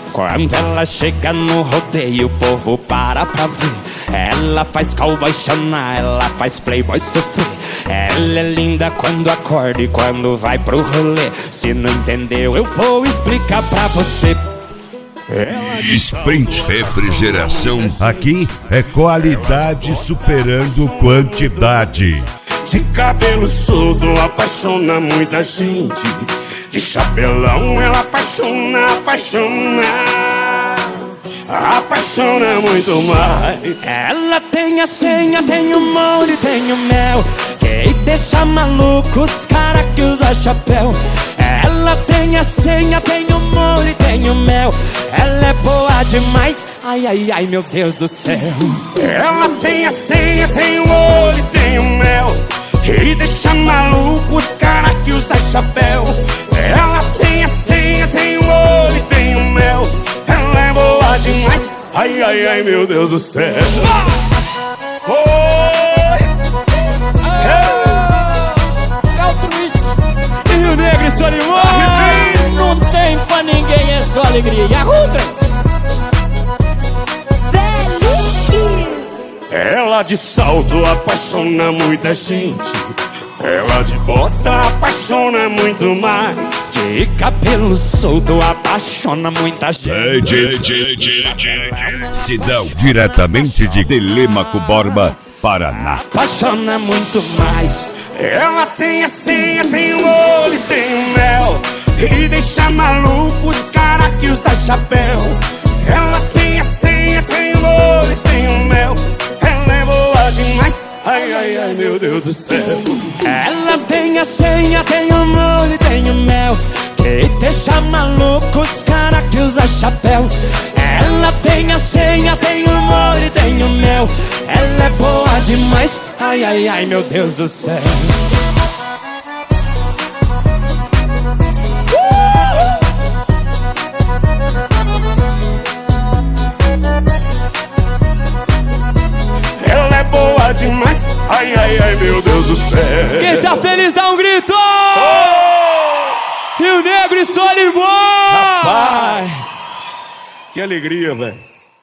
Quando ela chega no rodeio, o povo para pra ver. Ela faz cowboy chorar, ela faz playboy sofrer. Ela é linda quando acorda e quando vai pro rolê. Se não entendeu, eu vou explicar pra você. Sprint Refrigeração. Aqui é qualidade superando quantidade. De cabelo solto apaixona muita gente. De chapelão ela apaixona muito mais. Ela tem a senha, tem o molho, tem o mel, que deixa maluco os cara que usa chapéu. Ela tem a senha, tem o molho, tem o mel. Ela é boa demais, ai, ai, ai, meu Deus do céu. Ela tem a senha, tem o molho, tem o mel, e deixa maluco os cara que usa chapéu. Ela tem a senha, tem o molho, tem o mel. Ela é boa demais, ai, ai, ai, meu Deus do céu. Rio Negro e Solimões, não tem pra ninguém, é só alegria. E a Rutra? Ela de salto apaixona muita gente. Ela de bota apaixona muito mais. De cabelo solto apaixona muita gente. Cidão diretamente de Telêmaco Borba, Paraná. Apaixona muito mais. Ela tem a senha, tem o olho, tem o mel, e deixa maluco os cara que usa chapéu. Ela tem a senha, tem o olho, tem o mel. Ela é boa demais, ai, ai, ai, meu Deus do céu. Ela tem a senha, tem o molho, tem o mel, que deixa maluco os cara que usa chapéu. Ela tem a senha, tem o molho, tem o mel. Ela é boa demais, ai, ai, ai, meu Deus do céu. Ela é boa demais, ai, ai, ai, meu Deus do céu. Quem tá feliz dá um grito! Rio Negro e Solimões! Rapaz, que alegria, velho.